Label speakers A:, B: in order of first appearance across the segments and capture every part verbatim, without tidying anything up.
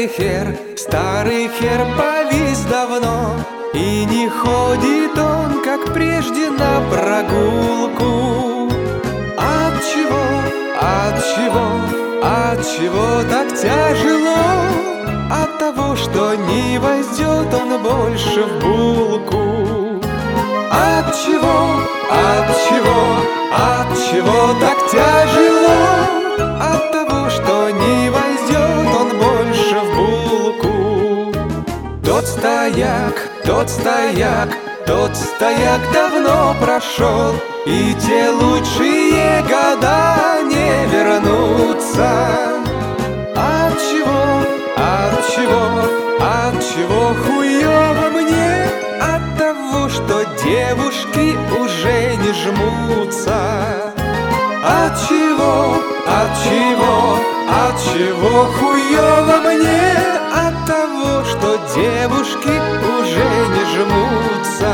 A: старый хер, старый хер повис давно, и не ходит он, как прежде, на прогулку. От чего, от чего, от чего так тяжело? От того, что не войдет он больше в булку. От чего, от чего, от чего так тяжело? От того, что не войдет он больше в булку. Тот стояк, тот стояк, тот стояк давно прошел, и те лучшие года не вернутся. От чего, от чего, от чего хуёво мне? От того, что девушки уже не жмутся. От чего, от чего, от чего хуёво мне? От того, что девушки уже не жмутся.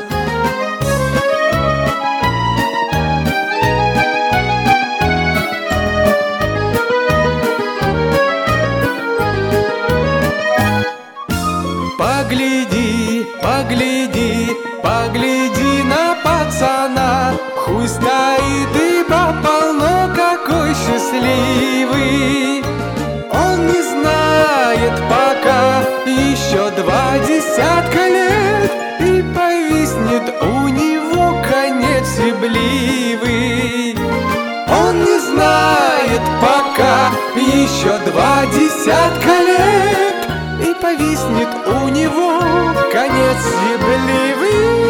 A: Погляди, погляди, погляди на пацана. Хуй стоит и пополно, какой счастливый. Он не знает пока еще два десятка лет, и повиснет у него конец сибливый. Он не знает пока еще два десятка лет, и повиснет у него конец ебливый.